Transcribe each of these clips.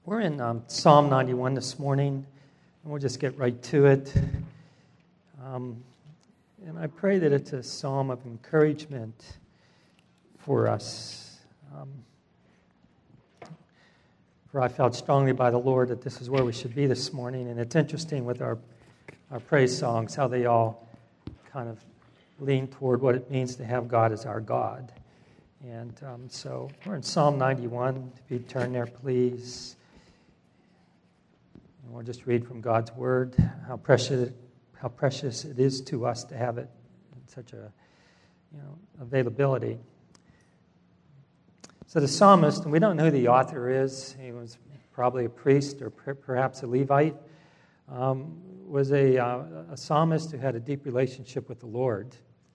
We're in Psalm 91 this morning, and we'll just get right to it. And I pray that it's a psalm of encouragement for us. For I felt strongly by the Lord that this is where we should be this morning. And it's interesting with our praise songs, how they all kind of lean toward what it means to have God as our God. And so we're in Psalm 91. If you turn there, please. And we'll just read from God's Word, how precious it is to us to have it in such a availability. So the psalmist, and we don't know who the author is, he was probably a priest or perhaps a Levite, was a psalmist who had a deep relationship with the Lord.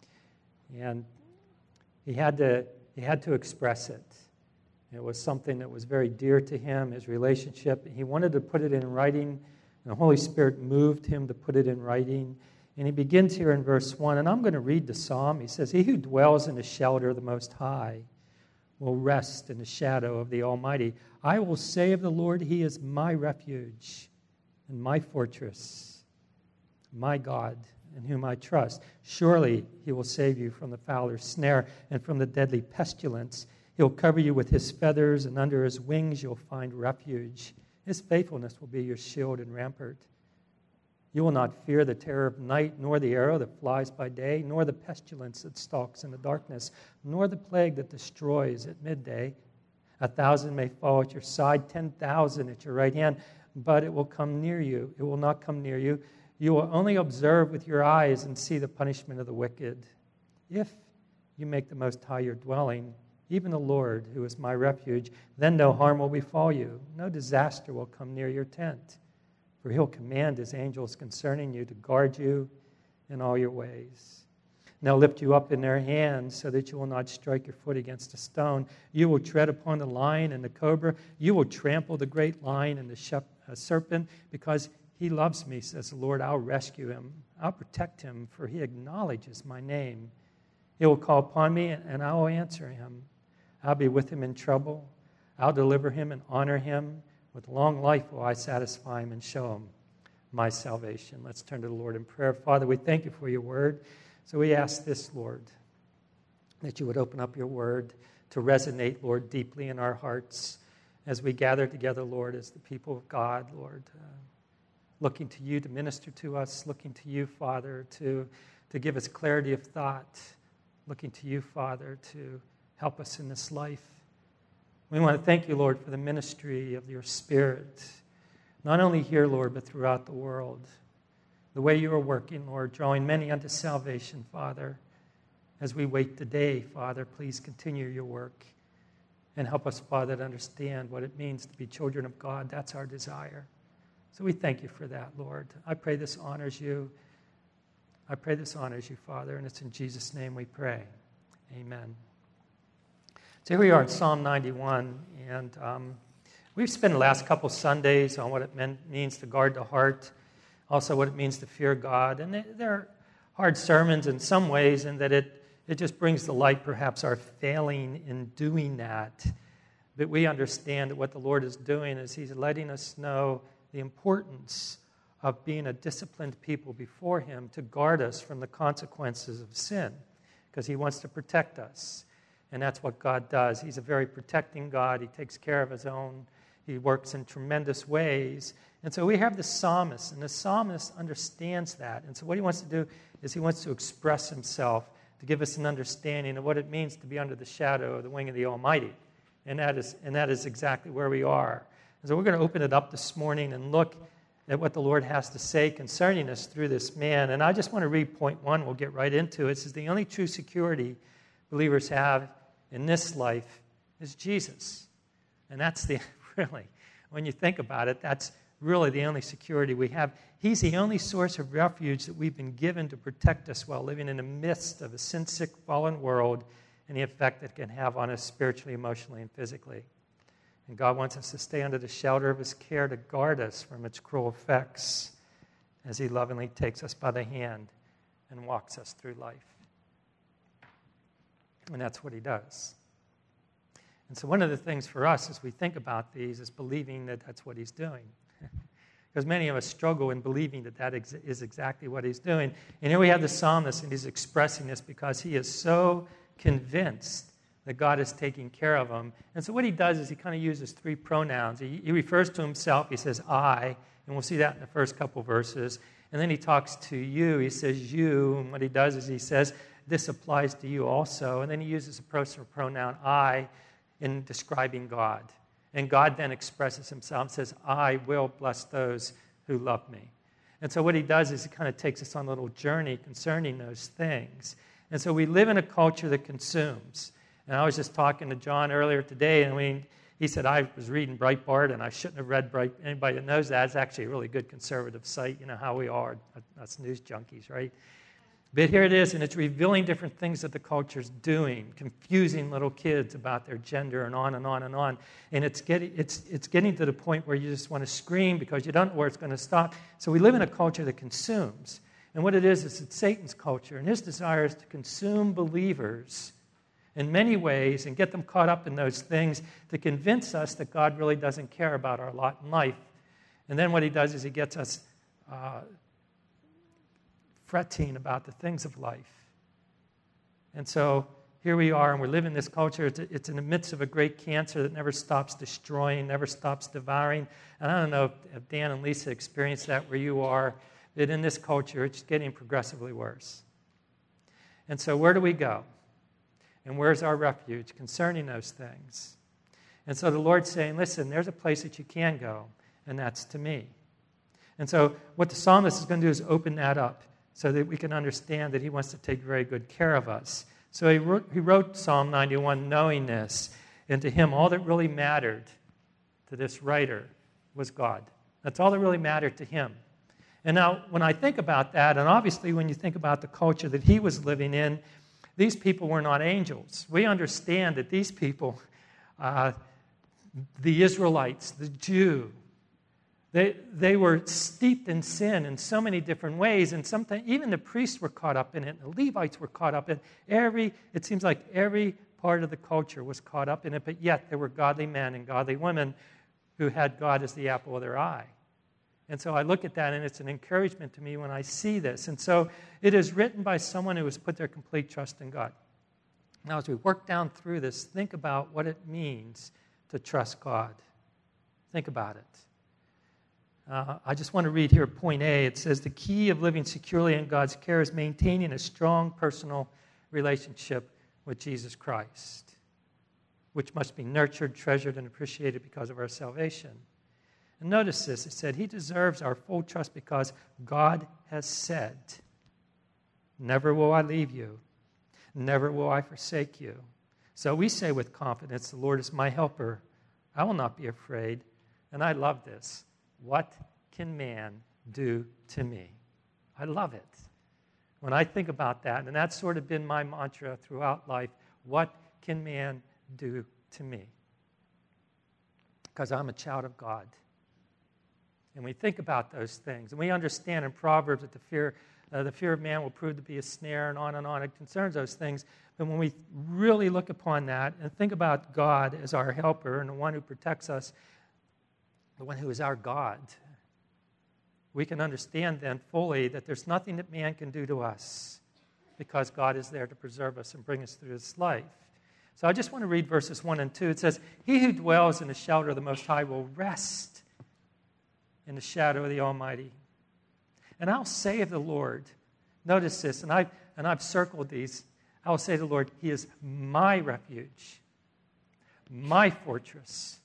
And he had to express it. It was something that was very dear to him, his relationship. He wanted to put it in writing, and the Holy Spirit moved him to put it in writing. And he begins here in verse 1, and I'm going to read the psalm. He says, "He who dwells in the shelter of the Most High will rest in the shadow of the Almighty. I will say of the Lord, He is my refuge and my fortress, my God, in whom I trust. Surely He will save you from the fowler's snare and from the deadly pestilence. He'll cover you with His feathers, and under His wings you'll find refuge. His faithfulness will be your shield and rampart. You will not fear the terror of night, nor the arrow that flies by day, nor the pestilence that stalks in the darkness, nor the plague that destroys at midday. 1,000 may fall at your side, 10,000 at your right hand, but it will come near you. It will not come near you. You will only observe with your eyes and see the punishment of the wicked. If you make the Most High your dwelling, even the Lord, who is my refuge, then no harm will befall you. No disaster will come near your tent. For He'll command His angels concerning you to guard you in all your ways. And they'll lift you up in their hands so that you will not strike your foot against a stone. You will tread upon the lion and the cobra. You will trample the great lion and the serpent. Because He loves me, says the Lord, I'll rescue him. I'll protect him, for he acknowledges my name. He will call upon me, and I will answer him. I'll be with him in trouble. I'll deliver him and honor him. With long life will I satisfy him and show him my salvation." Let's turn to the Lord in prayer. Father, we thank you for your word. So we ask this, Lord, that you would open up your word to resonate, Lord, deeply in our hearts as we gather together, Lord, as the people of God, Lord, looking to you to minister to us, looking to you, Father, to give us clarity of thought, looking to you, Father, to help us in this life. We want to thank you, Lord, for the ministry of your Spirit, not only here, Lord, but throughout the world. The way you are working, Lord, drawing many unto salvation, Father. As we wait today, Father, please continue your work and help us, Father, to understand what it means to be children of God. That's our desire. So we thank you for that, Lord. I pray this honors you. I pray this honors you, Father, and it's in Jesus' name we pray. Amen. So here we are in Psalm 91, and we've spent the last couple Sundays on what it means to guard the heart, also what it means to fear God. And they're hard sermons in some ways in that it just brings to light perhaps our failing in doing that. But we understand that what the Lord is doing is He's letting us know the importance of being a disciplined people before Him to guard us from the consequences of sin, because He wants to protect us. And that's what God does. He's a very protecting God. He takes care of His own. He works in tremendous ways. And so we have the psalmist, and the psalmist understands that. And so what he wants to do is he wants to express himself to give us an understanding of what it means to be under the shadow of the wing of the Almighty. And that is exactly where we are. And so we're going to open it up this morning and look at what the Lord has to say concerning us through this man. And I just want to read point 1. We'll get right into it. It says, the only true security believers have in this life is Jesus. And that's really, when you think about it, that's really the only security we have. He's the only source of refuge that we've been given to protect us while living in the midst of a sin-sick, fallen world and the effect it can have on us spiritually, emotionally, and physically. And God wants us to stay under the shelter of His care to guard us from its cruel effects as He lovingly takes us by the hand and walks us through life. And that's what He does. And so one of the things for us as we think about these is believing that that's what he's doing. Because many of us struggle in believing that that is exactly what he's doing. And here we have the psalmist, and he's expressing this because he is so convinced that God is taking care of him. And so what he does is he kind of uses three pronouns. He refers to himself. He says, I, and we'll see that in the first couple verses. And then he talks to you. He says, you. And what he does is he says, this applies to you also. And then he uses a personal pronoun, I, in describing God. And God then expresses himself and says, I will bless those who love me. And so what he does is he kind of takes us on a little journey concerning those things. And so we live in a culture that consumes. And I was just talking to John earlier today, and he said, I was reading Breitbart, and I shouldn't have read Breitbart. Anybody that knows that, it's actually a really good conservative site. You know how we are, us news junkies, right? But here it is, and it's revealing different things that the culture's doing, confusing little kids about their gender and on and on and on. And it's getting to the point where you just want to scream because you don't know where it's going to stop. So we live in a culture that consumes. And what it is it's Satan's culture. And his desire is to consume believers in many ways and get them caught up in those things to convince us that God really doesn't care about our lot in life. And then what he does is he gets us fretting about the things of life. And so here we are, and we're living in this culture. It's in the midst of a great cancer that never stops destroying, never stops devouring. And I don't know if Dan and Lisa experienced that where you are, that in this culture, it's getting progressively worse. And so where do we go? And where's our refuge concerning those things? And so the Lord's saying, listen, there's a place that you can go, and that's to me. And so what the psalmist is going to do is open that up so that we can understand that he wants to take very good care of us. So he wrote Psalm 91 knowing this, and to him all that really mattered to this writer was God. That's all that really mattered to him. And now when I think about that, and obviously when you think about the culture that he was living in, these people were not angels. We understand that these people, the Israelites, the Jew, they were steeped in sin in so many different ways, and sometimes even the priests were caught up in it, and the Levites were caught up in it. It seems like every part of the culture was caught up in it, but yet there were godly men and godly women who had God as the apple of their eye. And so I look at that, and it's an encouragement to me when I see this. And so it is written by someone who has put their complete trust in God. Now, as we work down through this, think about what it means to trust God. Think about it. I just want to read here point A. It says, the key of living securely in God's care is maintaining a strong personal relationship with Jesus Christ, which must be nurtured, treasured, and appreciated because of our salvation. And notice this. It said, he deserves our full trust because God has said, never will I leave you. Never will I forsake you. So we say with confidence, the Lord is my helper. I will not be afraid. And I love this. What can man do to me? I love it. When I think about that, and that's sort of been my mantra throughout life, what can man do to me? Because I'm a child of God. And we think about those things. And we understand in Proverbs that the fear of man will prove to be a snare, and on and on. It concerns those things. But when we really look upon that and think about God as our helper and the one who protects us, the one who is our God, we can understand then fully that there's nothing that man can do to us because God is there to preserve us and bring us through this life. So I just want to read verses 1 and 2. It says, he who dwells in the shelter of the Most High will rest in the shadow of the Almighty. And I'll say of the Lord, notice this, and I've circled these, I will say to the Lord, he is my refuge, my fortress,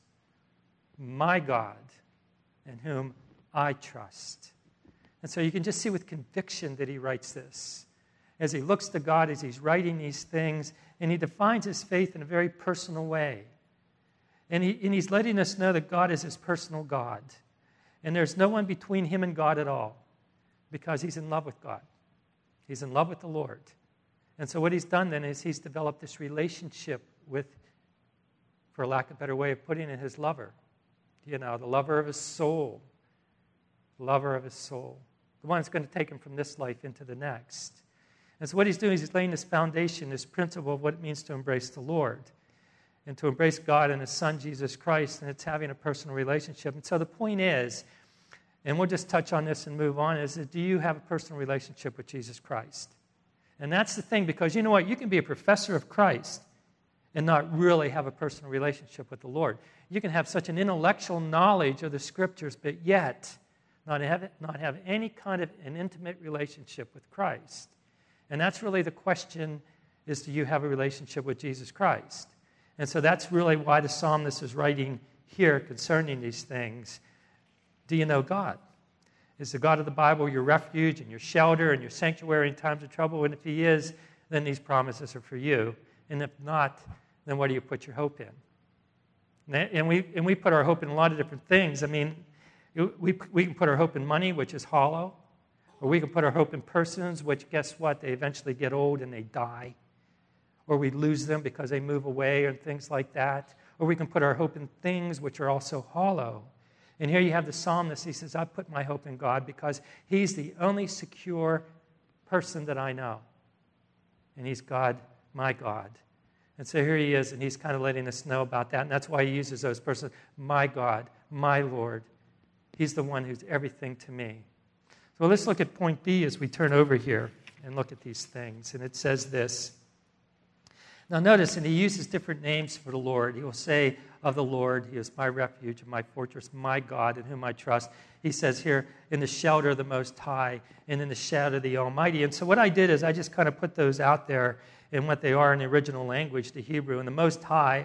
my God, in whom I trust. And so you can just see with conviction that he writes this. As he looks to God, as he's writing these things, and he defines his faith in a very personal way. And he's letting us know that God is his personal God. And there's no one between him and God at all because he's in love with God. He's in love with the Lord. And so what he's done then is he's developed this relationship with, for lack of a better way of putting it, his lover. You know, the lover of his soul. Lover of his soul. The one that's going to take him from this life into the next. And so what he's doing is he's laying this foundation, this principle of what it means to embrace the Lord. and to embrace God and His Son, Jesus Christ, and it's having a personal relationship. And so the point is, and we'll just touch on this and move on, is that do you have a personal relationship with Jesus Christ? And that's the thing, because you know what? You can be a professor of Christ and not really have a personal relationship with the Lord. You can have such an intellectual knowledge of the Scriptures, but yet not have any kind of an intimate relationship with Christ. And that's really the question, is do you have a relationship with Jesus Christ? And so that's really why the psalmist is writing here concerning these things. Do you know God? Is the God of the Bible your refuge and your shelter and your sanctuary in times of trouble? And if He is, then these promises are for you. And if not, then what do you put your hope in? And we put our hope in a lot of different things. I mean, we can put our hope in money, which is hollow. Or we can put our hope in persons, which, guess what? They eventually get old and they die. Or we lose them because they move away and things like that. Or we can put our hope in things which are also hollow. And here you have the psalmist. He says, I put my hope in God because He's the only secure person that I know. And He's God, my God. And so here he is, and he's kind of letting us know about that. And that's why he uses those persons, my God, my Lord. He's the one who's everything to me. So let's look at point B as we turn over here and look at these things. And it says this. Now notice, and he uses different names for the Lord. He will say of the Lord, He is my refuge and my fortress, my God in whom I trust. He says here, in the shelter of the Most High and in the shadow of the Almighty. And so what I did is I just kind of put those out there in what they are in the original language, the Hebrew. And the Most High,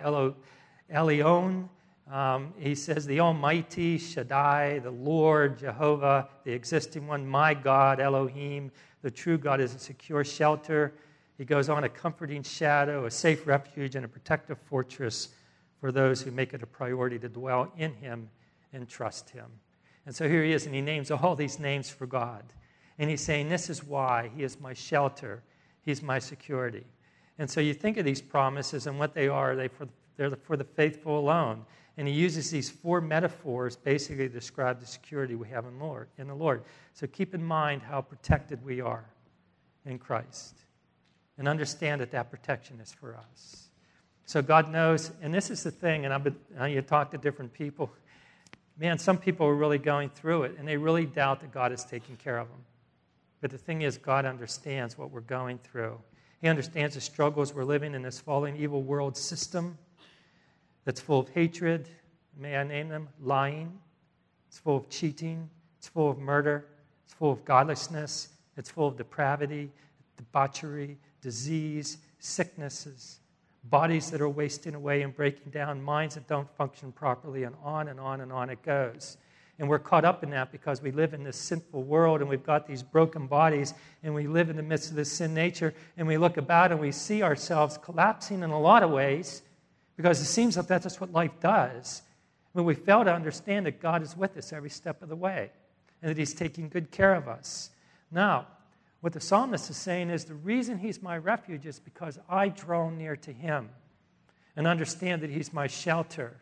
Elyon, he says the Almighty, Shaddai, the Lord, Jehovah, the existing one, my God, Elohim, the true God is a secure shelter. He goes on, a comforting shadow, a safe refuge, and a protective fortress for those who make it a priority to dwell in Him and trust Him. And so here he is, and he names all these names for God. And he's saying, this is why He is my shelter. He's my security. And so you think of these promises and what they are, they're for the faithful alone. And he uses these four metaphors basically to describe the security we have in the Lord. So keep in mind how protected we are in Christ. And understand that that protection is for us. So God knows, and this is the thing, and you talk to different people. Man, some people are really going through it, and they really doubt that God is taking care of them. But the thing is, God understands what we're going through. He understands the struggles we're living in this fallen, evil world system that's full of hatred. May I name them? Lying. It's full of cheating. It's full of murder. It's full of godlessness. It's full of depravity, debauchery, disease, sicknesses, bodies that are wasting away and breaking down, minds that don't function properly, and on and on and on it goes. And we're caught up in that because we live in this sinful world and we've got these broken bodies and we live in the midst of this sin nature and we look about and we see ourselves collapsing in a lot of ways because it seems like that's just what life does. But we fail to understand that God is with us every step of the way and that He's taking good care of us. Now, what the psalmist is saying is the reason He's my refuge is because I draw near to Him and understand that He's my shelter.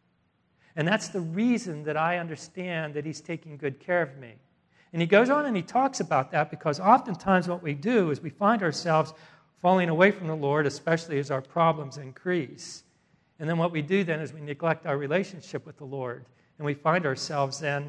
And that's the reason that I understand that He's taking good care of me. And he goes on and he talks about that because oftentimes what we do is we find ourselves falling away from the Lord, especially as our problems increase. And then what we do then is we neglect our relationship with the Lord. And we find ourselves then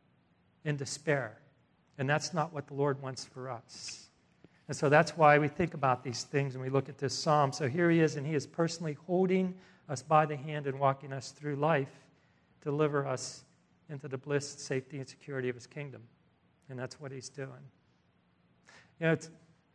in despair. And that's not what the Lord wants for us. And so that's why we think about these things and we look at this psalm. So here he is, and he is personally holding us by the hand and walking us through life to deliver us into the bliss, safety, and security of His kingdom. And that's what He's doing. You know,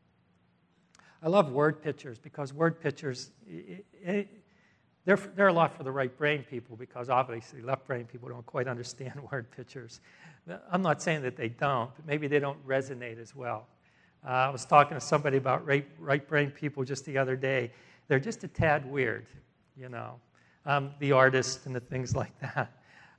I love word pictures because word pictures, they're a lot for the right brain people because obviously left brain people don't quite understand word pictures. I'm not saying that they don't, but maybe they don't resonate as well. I was talking to somebody about right brain people just the other day. They're just a tad weird, you know, the artist and the things like that.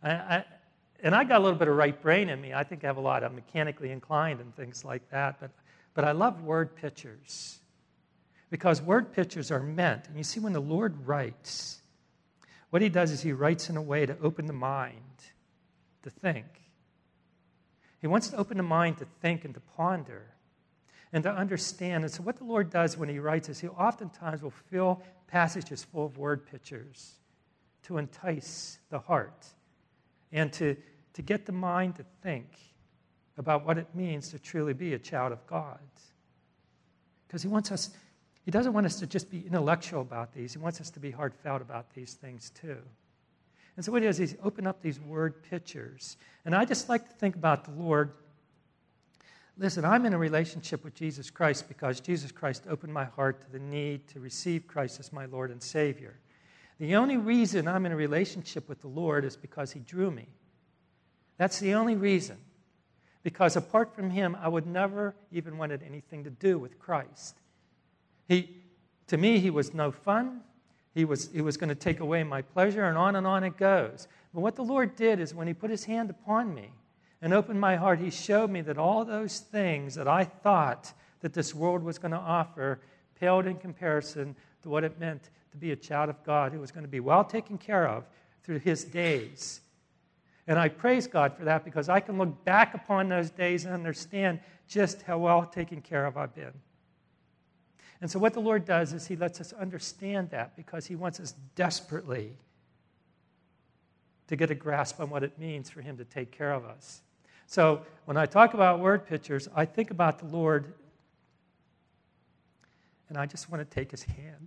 And I got a little bit of right brain in me. I think I have a lot. I'm mechanically inclined and things like that. But I love word pictures because word pictures are meant. And you see, when the Lord writes, what He does is He writes in a way to open the mind to think. He wants to open the mind to think and to ponder. and to understand. And so what the Lord does when he writes is he oftentimes will fill passages full of word pictures to entice the heart and to get the mind to think about what it means to truly be a child of God. Because he doesn't want us to just be intellectual about these. He wants us to be heartfelt about these things too. And so what he does is open up these word pictures. And I just like to think about the Lord. Listen, I'm in a relationship with Jesus Christ because Jesus Christ opened my heart to the need to receive Christ as my Lord and Savior. The only reason I'm in a relationship with the Lord is because he drew me. That's the only reason. Because apart from him, I would never even wanted anything to do with Christ. To me, he was no fun. He was going to take away my pleasure, and on it goes. But what the Lord did is when he put his hand upon me and opened my heart, he showed me that all those things that I thought that this world was going to offer paled in comparison to what it meant to be a child of God who was going to be well taken care of through his days. And I praise God for that because I can look back upon those days and understand just how well taken care of I've been. And so what the Lord does is he lets us understand that because he wants us desperately to get a grasp on what it means for him to take care of us. So when I talk about word pictures, I think about the Lord and I just want to take his hand.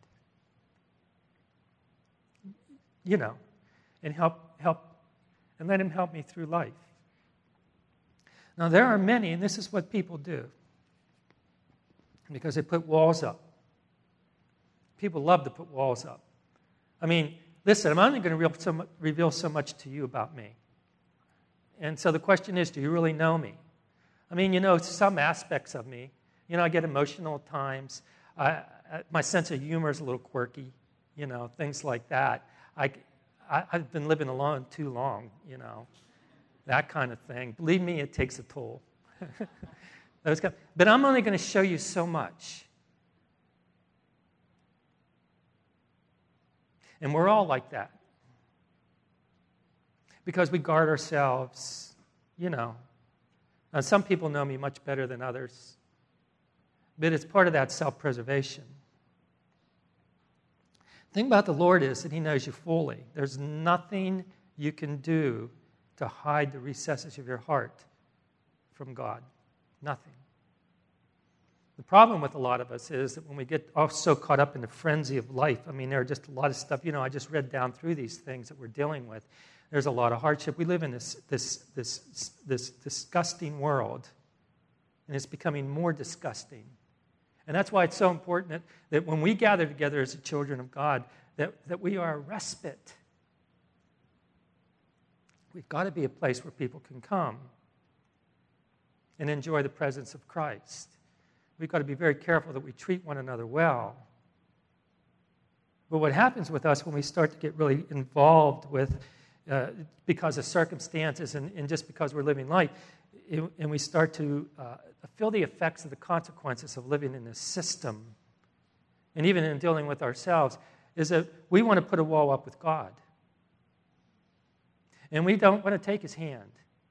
And help and let him help me through life. Now, there are many, and this is what people do, because they put walls up. People love to put walls up. I mean, listen, I'm only going to reveal so much to you about me. And so the question is, do you really know me? I mean, some aspects of me. I get emotional at times. My sense of humor is a little quirky, things like that. I've been living alone too long, that kind of thing. Believe me, it takes a toll. But I'm only going to show you so much. And we're all like that. Because we guard ourselves, Now, some people know me much better than others. But it's part of that self-preservation. The thing about the Lord is that he knows you fully. There's nothing you can do to hide the recesses of your heart from God. Nothing. The problem with a lot of us is that when we get so caught up in the frenzy of life, there are just a lot of stuff. I just read down through these things that we're dealing with. There's a lot of hardship. We live in this disgusting world, and it's becoming more disgusting. And that's why it's so important that when we gather together as the children of God, that we are a respite. We've got to be a place where people can come and enjoy the presence of Christ. We've got to be very careful that we treat one another well. But what happens with us when we start to get really involved with, because of circumstances and just because we're living life, and we start to feel the effects of the consequences of living in this system, and even in dealing with ourselves, is that we want to put a wall up with God. And we don't want to take his hand.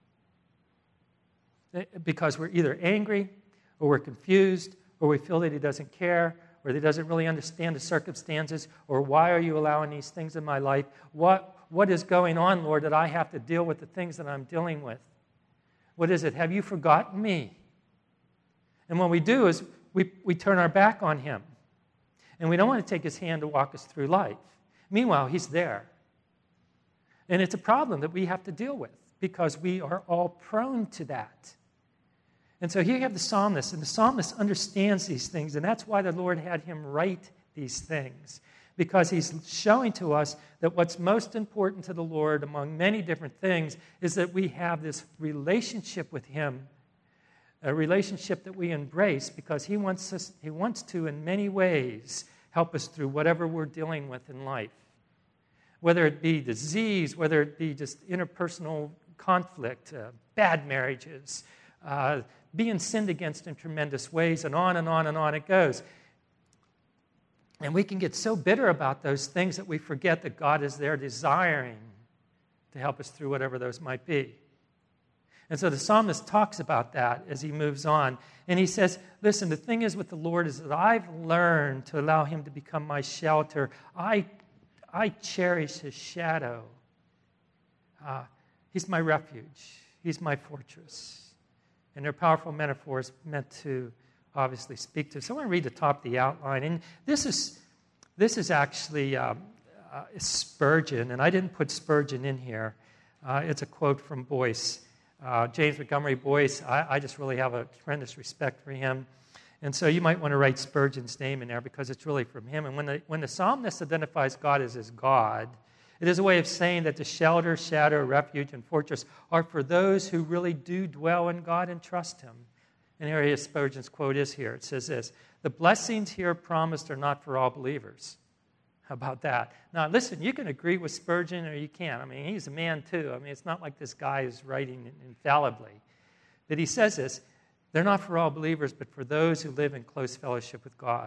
Because we're either angry, or we're confused, or we feel that he doesn't care, or that he doesn't really understand the circumstances, or why are you allowing these things in my life? What is going on, Lord, that I have to deal with the things that I'm dealing with? What is it? Have you forgotten me? And what we do is we turn our back on him. And we don't want to take his hand to walk us through life. Meanwhile, he's there. And it's a problem that we have to deal with because we are all prone to that. And so here you have the psalmist, and the psalmist understands these things, and that's why the Lord had him write these things, because he's showing to us that what's most important to the Lord among many different things is that we have this relationship with him, a relationship that we embrace because he wants to, in many ways, help us through whatever we're dealing with in life. Whether it be disease, whether it be just interpersonal conflict, bad marriages, being sinned against in tremendous ways, and on and on and on it goes. And we can get so bitter about those things that we forget that God is there desiring to help us through whatever those might be. And so the psalmist talks about that as he moves on. And he says, listen, the thing is with the Lord is that I've learned to allow him to become my shelter. I cherish his shadow. He's my refuge. He's my fortress. And they're powerful metaphors meant to obviously speak to. So I want to read the top of the outline. And this is actually Spurgeon. And I didn't put Spurgeon in here. It's a quote from Boyce. James Montgomery Boyce, I just really have a tremendous respect for him. And so you might want to write Spurgeon's name in there because it's really from him. And when the psalmist identifies God as his God, it is a way of saying that the shelter, shadow, refuge, and fortress are for those who really do dwell in God and trust him. And here Spurgeon's quote is here. It says this, "The blessings here promised are not for all believers." How about that? Now, listen, you can agree with Spurgeon or you can't. I mean, he's a man too. I mean, it's not like this guy is writing infallibly. But he says this, they're not for all believers, but for those who live in close fellowship with God.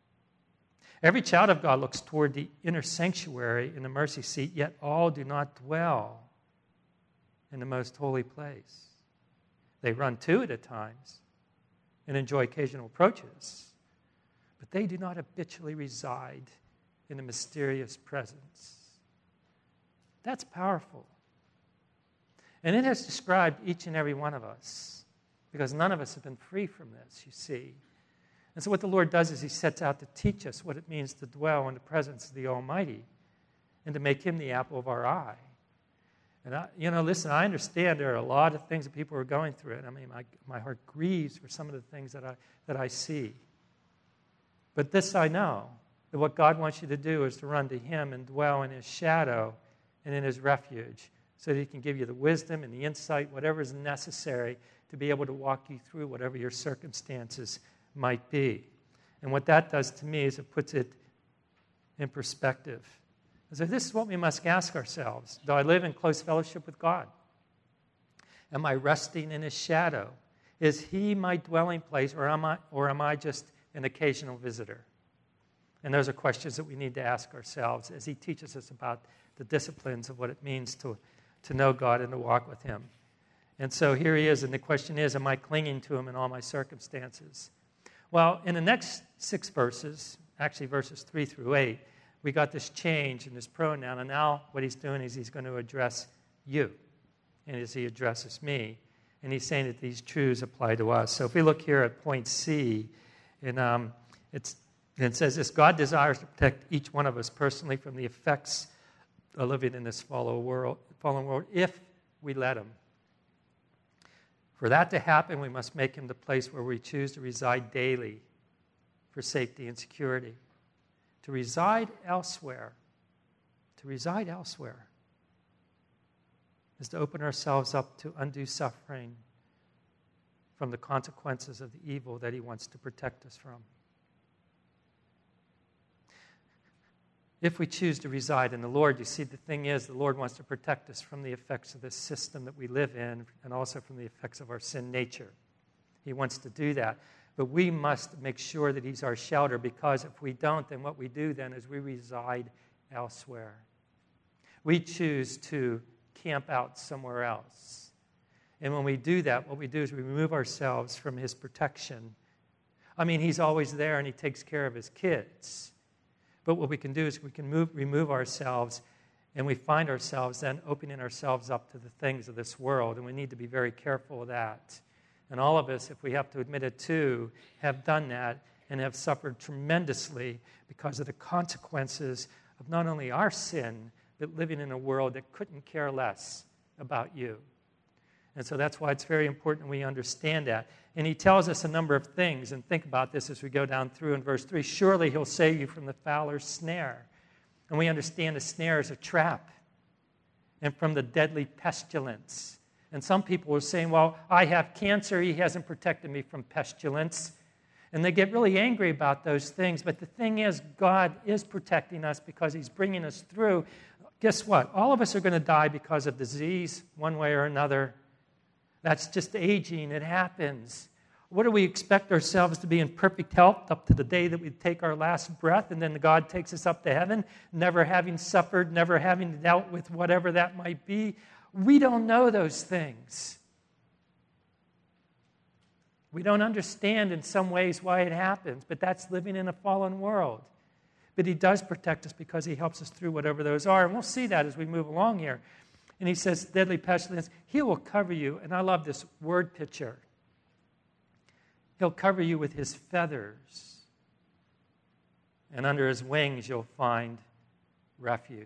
Every child of God looks toward the inner sanctuary in the mercy seat, yet all do not dwell in the most holy place. They run to it at times and enjoy occasional approaches, but they do not habitually reside in a mysterious presence. That's powerful. And it has described each and every one of us, because none of us have been free from this, you see. And so what the Lord does is he sets out to teach us what it means to dwell in the presence of the Almighty and to make him the apple of our eye. And listen, I understand there are a lot of things that people are going through. And I mean, my heart grieves for some of the things that I see. But this I know, that what God wants you to do is to run to him and dwell in his shadow and in his refuge so that he can give you the wisdom and the insight, whatever is necessary to be able to walk you through whatever your circumstances might be. And what that does to me is it puts it in perspective. And so this is what we must ask ourselves. Do I live in close fellowship with God? Am I resting in his shadow? Is he my dwelling place, or am I just an occasional visitor? And those are questions that we need to ask ourselves as he teaches us about the disciplines of what it means to know God and to walk with him. And so here he is, and the question is, am I clinging to him in all my circumstances? Well, in the next 6 verses, actually verses 3 through 8, we got this change in this pronoun, and now what he's doing is he's going to address you, and as he addresses me, and he's saying that these truths apply to us. So if we look here at point C, and it says this, God desires to protect each one of us personally from the effects of living in this fallen world if we let him. For that to happen, we must make him the place where we choose to reside daily for safety and security. To reside elsewhere is to open ourselves up to undue suffering from the consequences of the evil that he wants to protect us from. If we choose to reside in the Lord, you see, the thing is, the Lord wants to protect us from the effects of this system that we live in and also from the effects of our sin nature. He wants to do that. But we must make sure that he's our shelter, because if we don't, then what we do then is we reside elsewhere. We choose to camp out somewhere else. And when we do that, what we do is we remove ourselves from his protection. I mean, he's always there and he takes care of his kids. But what we can do is we can remove ourselves, and we find ourselves then opening ourselves up to the things of this world, and we need to be very careful of that. And all of us, if we have to admit it too, have done that and have suffered tremendously because of the consequences of not only our sin, but living in a world that couldn't care less about you. And so that's why it's very important we understand that. And he tells us a number of things, and think about this as we go down through in verse 3. Surely he'll save you from the fowler's snare. And we understand a snare is a trap, and from the deadly pestilence. And some people are saying, well, I have cancer, he hasn't protected me from pestilence. And they get really angry about those things. But the thing is, God is protecting us because he's bringing us through. Guess what? All of us are going to die because of disease, one way or another. That's just aging. It happens. What do we expect ourselves to be in perfect health up to the day that we take our last breath, and then God takes us up to heaven, never having suffered, never having dealt with whatever that might be? We don't know those things. We don't understand in some ways why it happens, but that's living in a fallen world. But he does protect us because he helps us through whatever those are. And we'll see that as we move along here. And he says, deadly pestilence, he will cover you. And I love this word picture. He'll cover you with his feathers. And under his wings you'll find refuge.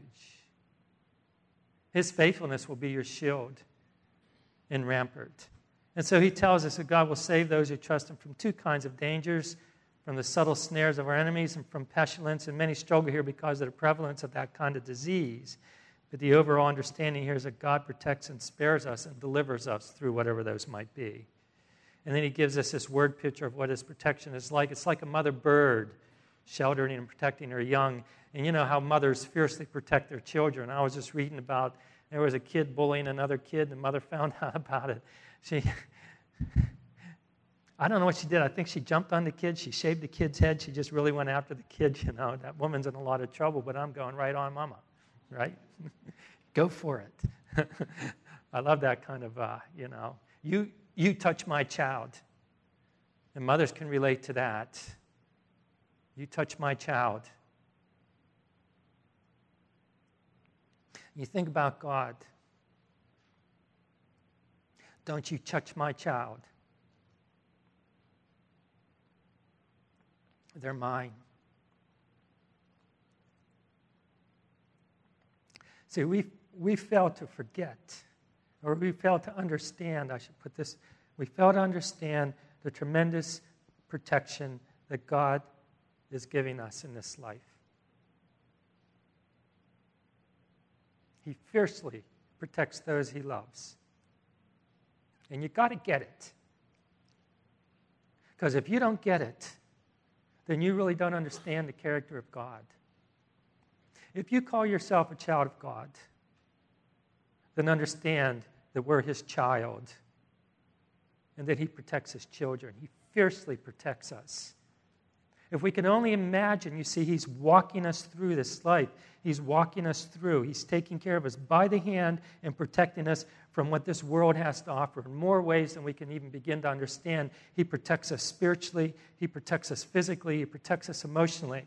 His faithfulness will be your shield and rampart. And so he tells us that God will save those who trust him from two kinds of dangers, from the subtle snares of our enemies and from pestilence. And many struggle here because of the prevalence of that kind of disease. But the overall understanding here is that God protects and spares us and delivers us through whatever those might be. And then he gives us this word picture of what his protection is like. It's like a mother bird sheltering and protecting her young. And you know how mothers fiercely protect their children. I was just reading about, there was a kid bullying another kid. The mother found out about it. I don't know what she did. I think she jumped on the kid. She shaved the kid's head. She just really went after the kid, you know. That woman's in a lot of trouble, but I'm going right on, Mama, right? Go for it. I love that kind of, you touch my child. And mothers can relate to that. You touch my child. You think about God. Don't you touch my child. They're mine. See, we fail to forget, or we fail to understand, I should put this, we fail to understand the tremendous protection that God is giving us in this life. He fiercely protects those he loves. And you've got to get it. Because if you don't get it, then you really don't understand the character of God. If you call yourself a child of God, then understand that we're his child and that he protects his children. He fiercely protects us. If we can only imagine, you see, he's walking us through this life. He's walking us through. He's taking care of us by the hand and protecting us from what this world has to offer in more ways than we can even begin to understand. He protects us spiritually. He protects us physically. He protects us emotionally.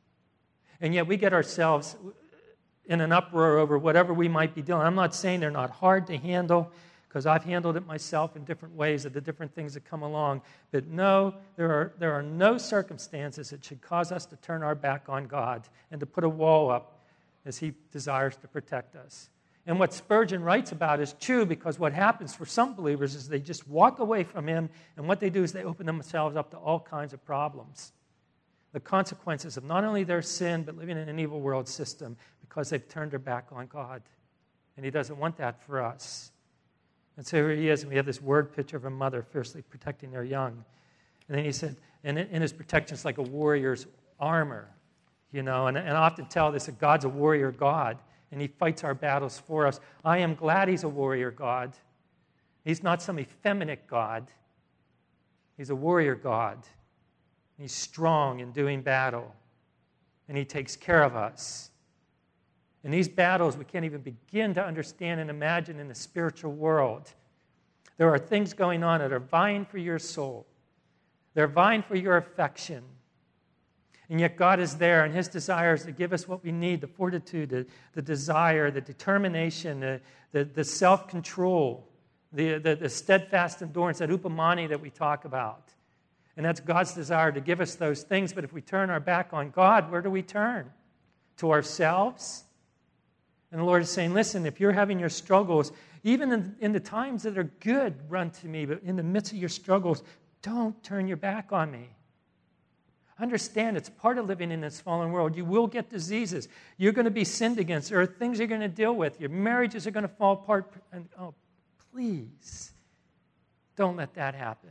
And yet we get ourselves in an uproar over whatever we might be doing. I'm not saying they're not hard to handle, because I've handled it myself in different ways of the different things that come along. But no, there are no circumstances that should cause us to turn our back on God and to put a wall up as he desires to protect us. And what Spurgeon writes about is true, because what happens for some believers is they just walk away from him, and what they do is they open themselves up to all kinds of problems. The consequences of not only their sin, but living in an evil world system, because they've turned their back on God. And he doesn't want that for us. And so here he is, and we have this word picture of a mother fiercely protecting their young. And then he said, and in his protection, it's like a warrior's armor, you know. And I often tell this, that God's a warrior God, and he fights our battles for us. I am glad he's a warrior God. He's not some effeminate God. He's a warrior God. He's strong in doing battle, and he takes care of us. And these battles we can't even begin to understand and imagine in the spiritual world. There are things going on that are vying for your soul. They're vying for your affection. And yet God is there, and his desire is to give us what we need, the fortitude, the desire, the determination, the self-control, the steadfast endurance, that upamani that we talk about. And that's God's desire, to give us those things. But if we turn our back on God, where do we turn? To ourselves? And the Lord is saying, listen, if you're having your struggles, even in the times that are good, run to me. But in the midst of your struggles, don't turn your back on me. Understand, it's part of living in this fallen world. You will get diseases. You're going to be sinned against. There are things you're going to deal with. Your marriages are going to fall apart. And, oh, please, don't let that happen.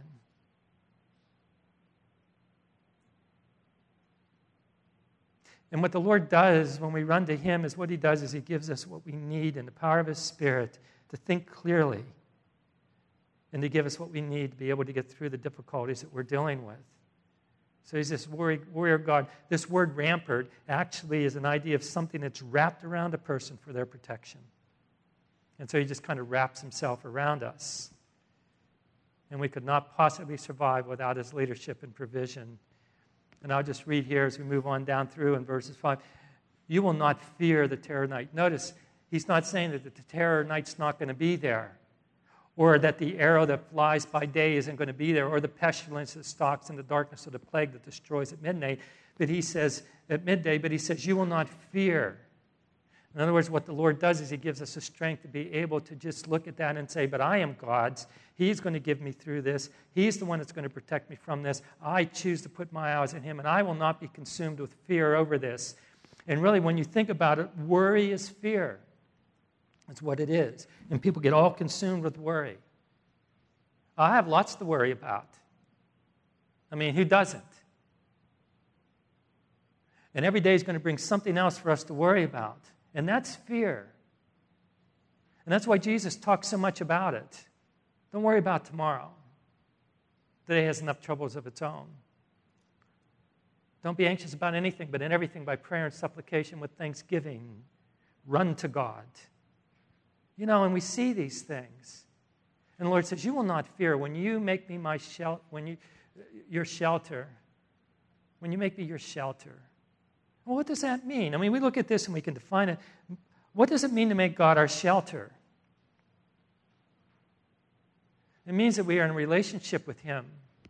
And what the Lord does when we run to him is what he does is he gives us what we need in the power of his Spirit to think clearly and to give us what we need to be able to get through the difficulties that we're dealing with. So he's this warrior God. This word rampart actually is an idea of something that's wrapped around a person for their protection. And so he just kind of wraps himself around us. And we could not possibly survive without his leadership and provision. And I'll just read here as we move on down through in verses 5. You will not fear the terror night. Notice, he's not saying that the terror night's not going to be there, or that the arrow that flies by day isn't going to be there, or the pestilence that stalks in the darkness, or the plague that destroys at midnight. But he says, at midday, but he says, you will not fear. In other words, what the Lord does is he gives us the strength to be able to just look at that and say, but I am God's. He's going to give me through this. He's the one that's going to protect me from this. I choose to put my eyes on him, and I will not be consumed with fear over this. And really, when you think about it, worry is fear. That's what it is. And people get all consumed with worry. I have lots to worry about. I mean, who doesn't? And every day is going to bring something else for us to worry about. And that's fear. And that's why Jesus talks so much about it. Don't worry about tomorrow. Today has enough troubles of its own. Don't be anxious about anything, but in everything by prayer and supplication with thanksgiving. Run to God. You know, and we see these things. And the Lord says, you will not fear when you make me my your shelter. When you make me your shelter. Well, what does that mean? I mean, we look at this and we can define it. What does it mean to make God our shelter? It means that we are in a relationship with him.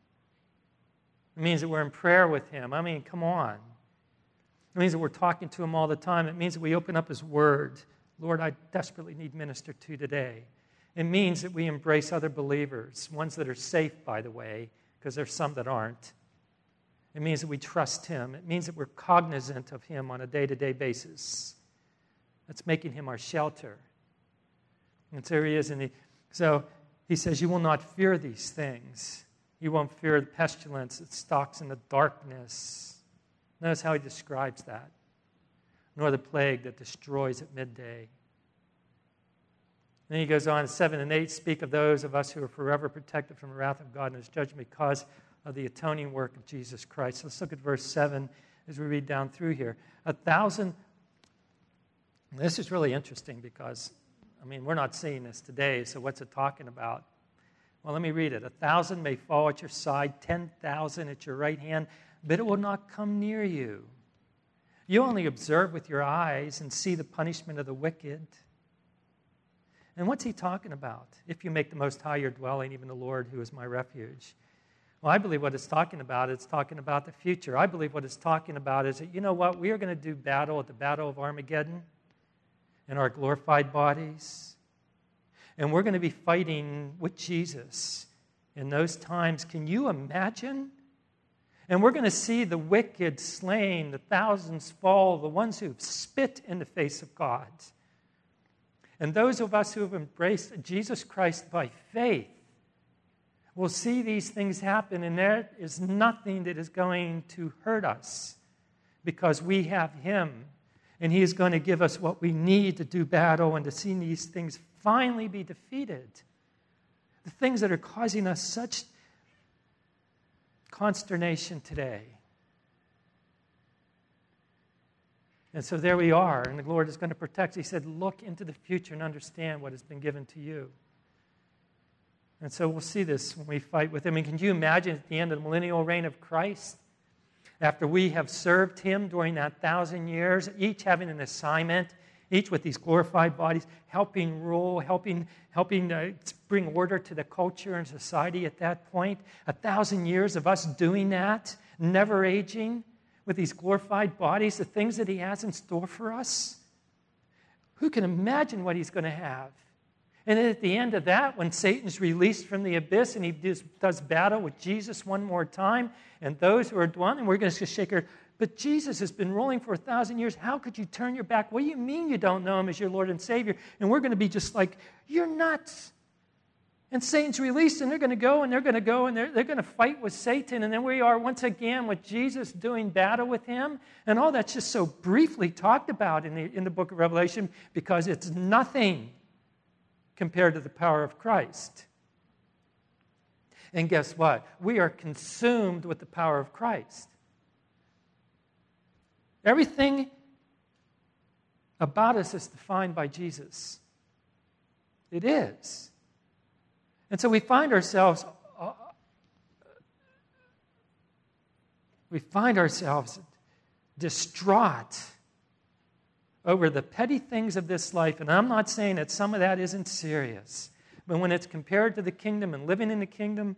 It means that we're in prayer with him. I mean, come on. It means that we're talking to him all the time. It means that we open up his word. Lord, I desperately need minister to today. It means that we embrace other believers, ones that are safe, by the way, because there's some that aren't. It means that we trust him. It means that we're cognizant of him on a day-to-day basis. That's making him our shelter. And so he is. So he says, you will not fear these things. You won't fear the pestilence that stalks in the darkness. Notice how he describes that. Nor the plague that destroys at midday. Then he goes on, 7 and 8 speak of those of us who are forever protected from the wrath of God and his judgment because of the atoning work of Jesus Christ. Let's look at verse 7 as we read down through here. 1,000, this is really interesting because, I mean, we're not seeing this today, so what's it talking about? Well, let me read it. 1,000 may fall at your side, 10,000 at your right hand, but it will not come near you. You only observe with your eyes and see the punishment of the wicked. And what's he talking about? If you make the Most High your dwelling, even the Lord who is my refuge. Well, I believe what it's talking about the future. I believe what it's talking about is that, you know what, we are going to do battle at the Battle of Armageddon in our glorified bodies. And we're going to be fighting with Jesus in those times. Can you imagine? And we're going to see the wicked slain, the thousands fall, the ones who've spit in the face of God. And those of us who have embraced Jesus Christ by faith will see these things happen, and there is nothing that is going to hurt us because we have him, and he is going to give us what we need to do battle and to see these things finally be defeated. The things that are causing us such consternation today. And so there we are, and the Lord is going to protect. He said, look into the future and understand what has been given to you. And so we'll see this when we fight with him. And can you imagine at the end of the millennial reign of Christ, after we have served him during that 1,000 years, each having an assignment, each with these glorified bodies, helping rule, helping bring order to the culture and society at that point. 1,000 years of us doing that, never aging, with these glorified bodies, the things that he has in store for us. Who can imagine what he's going to have? And then at the end of that, when Satan's released from the abyss and he does battle with Jesus one more time, and those who are dwelling, and we're going to shake her, but Jesus has been ruling for 1,000 years. How could you turn your back? What do you mean you don't know him as your Lord and Savior? And we're going to be just like, you're nuts. And Satan's released, and they're going to go, and they're going to fight with Satan. And then we are once again with Jesus doing battle with him. And all that's just so briefly talked about in the book of Revelation because it's nothing compared to the power of Christ. And guess what? We are consumed with the power of Christ. Everything about us is defined by Jesus. It is. And so we find ourselves We find ourselves distraught over the petty things of this life. And I'm not saying that some of that isn't serious. But when it's compared to the kingdom and living in the kingdom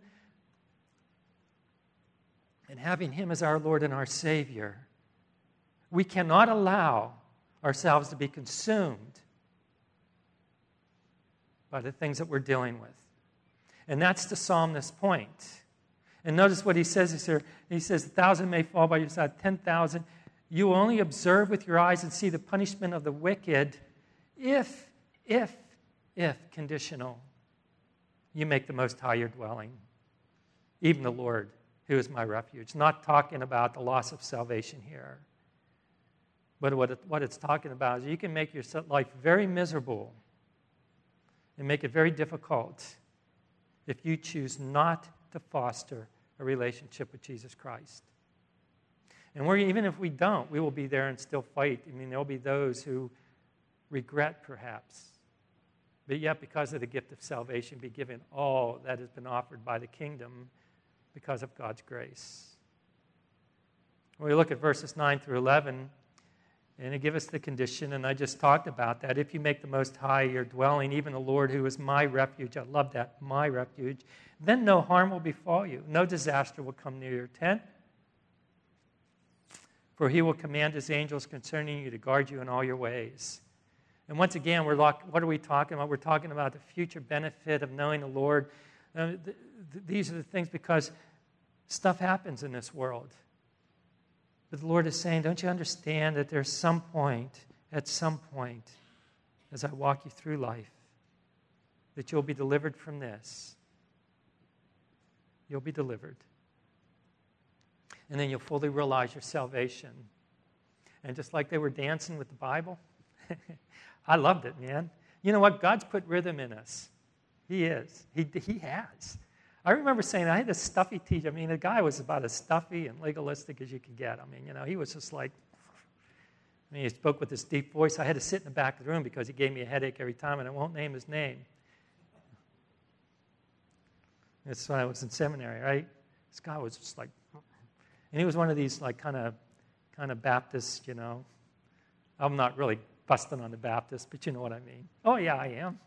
and having Him as our Lord and our Savior, we cannot allow ourselves to be consumed by the things that we're dealing with. And that's the psalmist's point. And notice what he says here. He says, 1,000 may fall by your side, 10,000. You will only observe with your eyes and see the punishment of the wicked if, conditional, you make the Most High your dwelling, even the Lord, who is my refuge. Not talking about the loss of salvation here. But what it's talking about is you can make your life very miserable and make it very difficult if you choose not to foster a relationship with Jesus Christ. And even if we don't, we will be there and still fight. I mean, there will be those who regret, perhaps, but yet because of the gift of salvation, be given all that has been offered by the kingdom because of God's grace. When we look at verses 9 through 11, and it gives us the condition, and I just talked about that. If you make the Most High your dwelling, even the Lord who is my refuge, I love that, my refuge, then no harm will befall you. No disaster will come near your tent. For He will command His angels concerning you to guard you in all your ways. And once again, what are we talking about? We're talking about the future benefit of knowing the Lord. These are the things because stuff happens in this world. But the Lord is saying, don't you understand that there's at some point, as I walk you through life, that you'll be delivered from this. You'll be delivered. And then you'll fully realize your salvation. And just like they were dancing with the Bible, I loved it, man. You know what? God's put rhythm in us. He is. He has. I remember saying, I had this stuffy teacher. I mean, the guy was about as stuffy and legalistic as you could get. I mean, he was just like, he spoke with this deep voice. I had to sit in the back of the room because he gave me a headache every time, and I won't name his name. That's when I was in seminary, right? This guy was just like, and he was one of these like kind of Baptists, I'm not really busting on the Baptists, but you know what I mean. Oh, yeah, I am.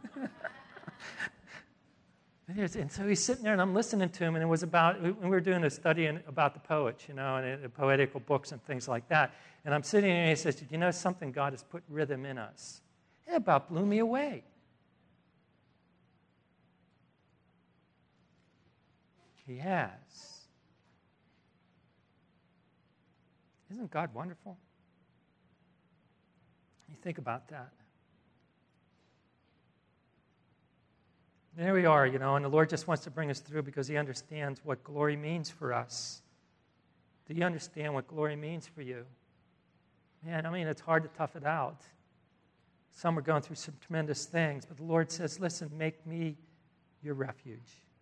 And so he's sitting there, and I'm listening to him, and it was about, we were doing a study about the poets, and the poetical books and things like that. And I'm sitting there, and he says, you know something? God has put rhythm in us. It about blew me away. He has. Isn't God wonderful? You think about that. There we are, and the Lord just wants to bring us through because He understands what glory means for us. Do you understand what glory means for you? Man, it's hard to tough it out. Some are going through some tremendous things, but the Lord says, listen, make me your refuge.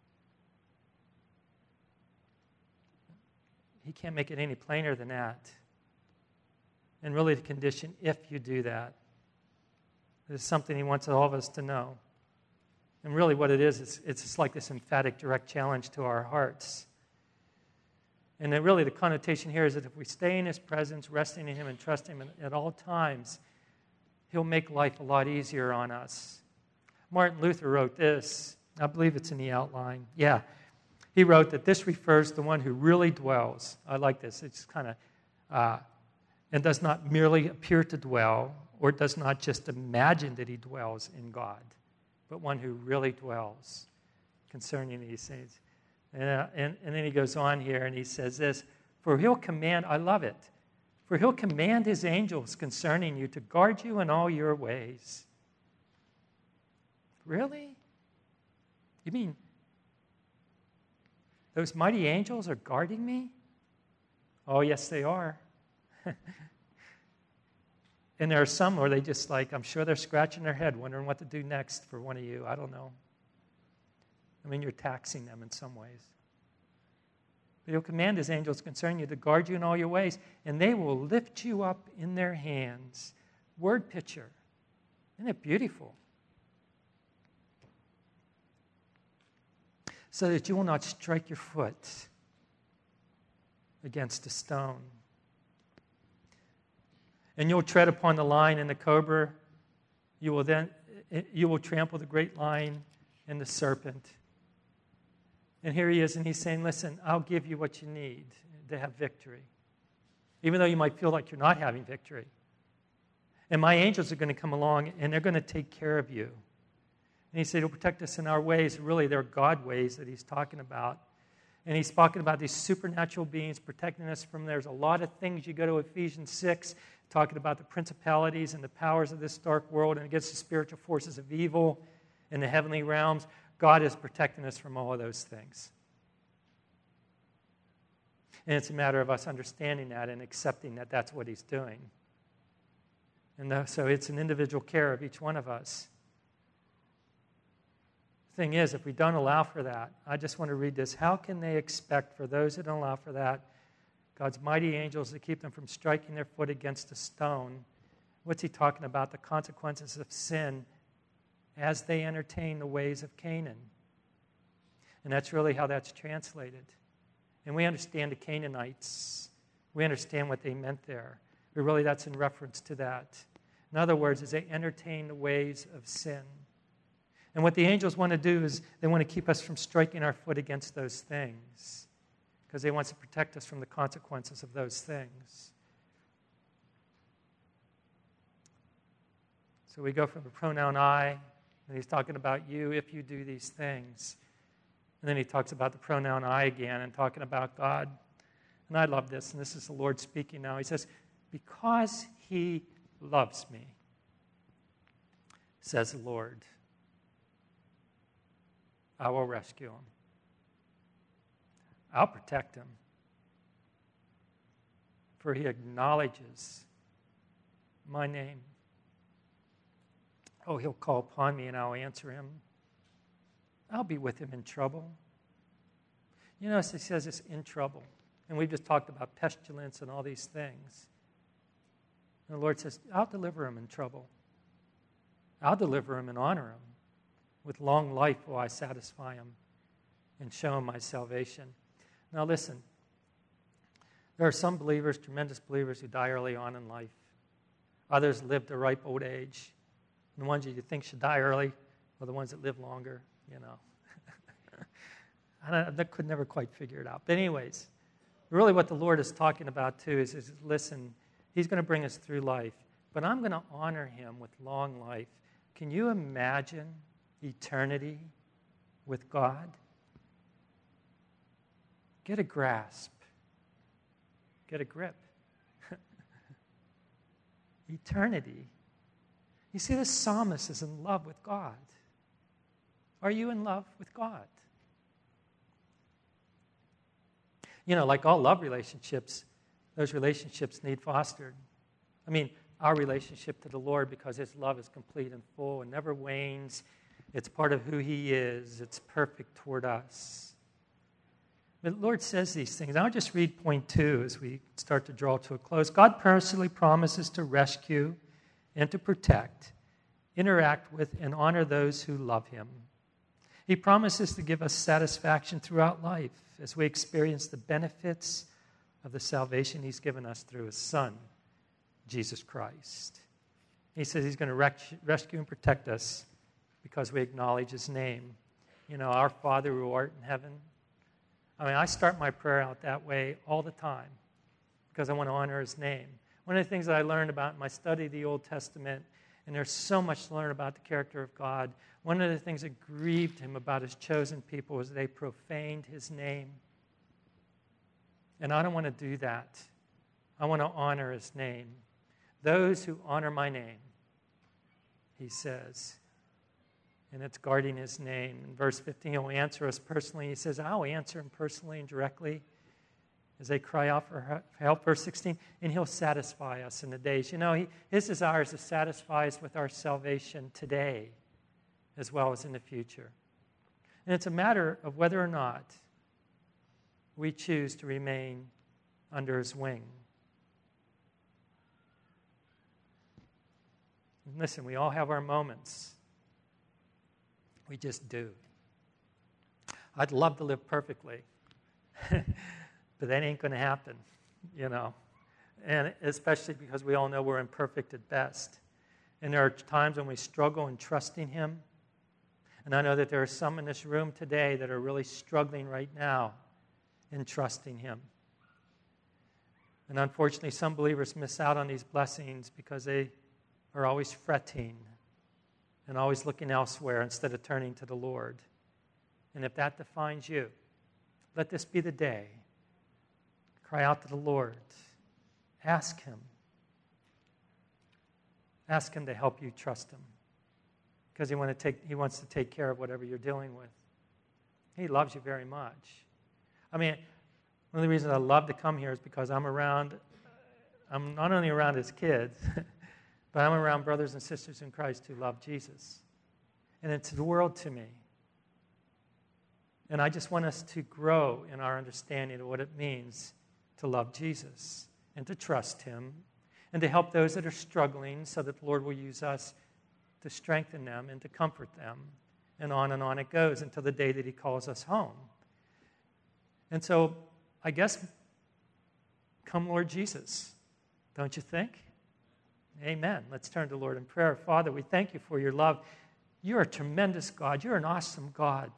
He can't make it any plainer than that. And really the condition, if you do that, is something He wants all of us to know. And really what it is, it's just like this emphatic, direct challenge to our hearts. And then really the connotation here is that if we stay in His presence, resting in Him and trusting Him at all times, He'll make life a lot easier on us. Martin Luther wrote this. I believe it's in the outline. Yeah. He wrote that this refers to the one who really dwells. I like this. It's kind of, and does not merely appear to dwell, or does not just imagine that he dwells in God, but one who really dwells concerning these things. And then he goes on here and he says this, for He'll command, I love it, for He'll command His angels concerning you to guard you in all your ways. Really? You mean those mighty angels are guarding me? Oh, yes, they are. And there are some where they just I'm sure they're scratching their head wondering what to do next for one of you. I don't know. You're taxing them in some ways. But He'll command His angels concerning you to guard you in all your ways, and they will lift you up in their hands. Word picture. Isn't it beautiful? So that you will not strike your foot against a stone. And you'll tread upon the lion and the cobra. You will trample the great lion and the serpent. And here he is, and he's saying, listen, I'll give you what you need to have victory. Even though you might feel like you're not having victory. And my angels are going to come along, and they're going to take care of you. And he said he'll protect us in our ways. Really, they're God ways that he's talking about. And he's talking about these supernatural beings protecting us from, there's a lot of things. You go to Ephesians 6, talking about the principalities and the powers of this dark world and against the spiritual forces of evil in the heavenly realms. God is protecting us from all of those things. And it's a matter of us understanding that and accepting that that's what he's doing. And so it's an individual care of each one of us. The thing is, if we don't allow for that, I just want to read this. How can they expect, for those who don't allow for that, God's mighty angels to keep them from striking their foot against a stone? What's he talking about? The consequences of sin as they entertain the ways of Canaan. And that's really how that's translated. And we understand the Canaanites. We understand what they meant there. But really that's in reference to that. In other words, as they entertain the ways of sin. And what the angels want to do is they want to keep us from striking our foot against those things. Because they want to protect us from the consequences of those things. So we go from the pronoun I, and he's talking about you if you do these things. And then he talks about the pronoun I again and talking about God. And I love this, and this is the Lord speaking now. He says, because he loves me, says the Lord, I will rescue him. I'll protect him. For he acknowledges my name. Oh, he'll call upon me and I'll answer him. I'll be with him in trouble. You notice he says it's in trouble. And we've just talked about pestilence and all these things. And the Lord says, I'll deliver him in trouble. I'll deliver him and honor him. With long life will I satisfy him and show him my salvation. Now listen, there are some believers, tremendous believers, who die early on in life. Others live to ripe old age. And the ones that you think should die early are the ones that live longer, you know. I could never quite figure it out. But anyways, really what the Lord is talking about too is listen, he's going to bring us through life, but I'm going to honor him with long life. Can you imagine eternity with God? Get a grasp. Get a grip. Eternity. You see, this psalmist is in love with God. Are you in love with God? You know, like all love relationships, those relationships need fostered. I mean, our relationship to the Lord, because his love is complete and full and never wanes. It's part of who he is. It's perfect toward us. But the Lord says these things. I'll just read point 2 as we start to draw to a close. God personally promises to rescue and to protect, interact with, and honor those who love him. He promises to give us satisfaction throughout life as we experience the benefits of the salvation he's given us through his Son, Jesus Christ. He says he's going to rescue and protect us because we acknowledge his name. You know, our Father who art in heaven. I mean, I start my prayer out that way all the time because I want to honor his name. One of the things that I learned about in my study of the Old Testament, and there's so much to learn about the character of God, one of the things that grieved him about his chosen people was they profaned his name. And I don't want to do that. I want to honor his name. Those who honor my name, he says. And it's guarding his name. In verse 15, he'll answer us personally. He says, I'll answer him personally and directly as they cry out for help. Verse 16, and he'll satisfy us in the days. You know, his desire is to satisfy us with our salvation today as well as in the future. And it's a matter of whether or not we choose to remain under his wing. And listen, we all have our moments. We just do. I'd love to live perfectly. But that ain't going to happen, you know. And especially because we all know we're imperfect at best. And there are times when we struggle in trusting Him. And I know that there are some in this room today that are really struggling right now in trusting Him. And unfortunately, some believers miss out on these blessings because they are always fretting and always looking elsewhere instead of turning to the Lord. And if that defines you, let this be the day. Cry out to the Lord. Ask Him. Ask Him to help you trust Him. Because He wants to take care of whatever you're dealing with. He loves you very much. I mean, one of the reasons I love to come here is because I'm not only around His kids, but I'm around brothers and sisters in Christ who love Jesus. And it's the world to me. And I just want us to grow in our understanding of what it means to love Jesus and to trust Him and to help those that are struggling so that the Lord will use us to strengthen them and to comfort them. And on it goes until the day that He calls us home. And so, I guess, come Lord Jesus, don't you think? Amen. Let's turn to the Lord in prayer. Father, we thank You for Your love. You're a tremendous God. You're an awesome God.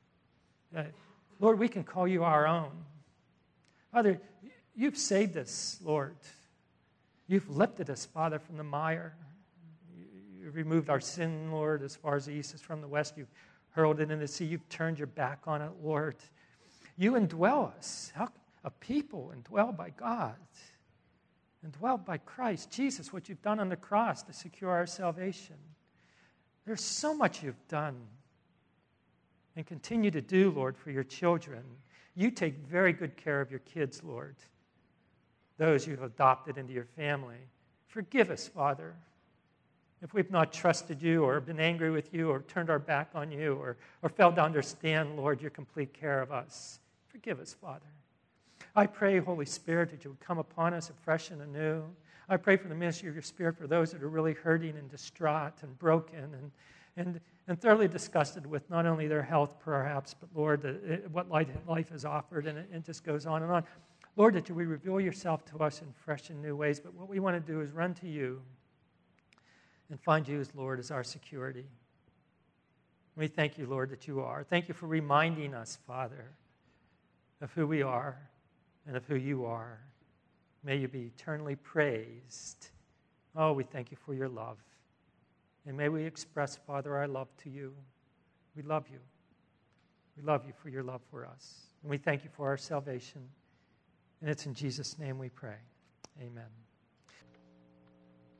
Lord, we can call You our own. Father, You've saved us, Lord. You've lifted us, Father, from the mire. You've removed our sin, Lord, as far as the east is from the west. You've hurled it in the sea. You've turned Your back on it, Lord. You indwell us. How a people indwelled by God, indwelled by Christ Jesus, what You've done on the cross to secure our salvation. There's so much You've done and continue to do, Lord, for Your children. You take very good care of Your kids, Lord, those You've adopted into Your family. Forgive us, Father, if we've not trusted You or been angry with You or turned our back on You or failed to understand, Lord, Your complete care of us. Forgive us, Father. I pray, Holy Spirit, that You would come upon us afresh and anew. I pray for the ministry of Your Spirit for those that are really hurting and distraught and broken and thoroughly disgusted with not only their health, perhaps, but, Lord, what life has offered, and it just goes on and on. Lord, that You would reveal Yourself to us in fresh and new ways, but what we want to do is run to You and find You as Lord as our security. We thank You, Lord, that You are. Thank You for reminding us, Father, of who we are and of who You are. May You be eternally praised. Oh, we thank You for Your love. And may we express, Father, our love to You. We love You. We love You for Your love for us. And we thank You for our salvation. And it's in Jesus' name we pray. Amen.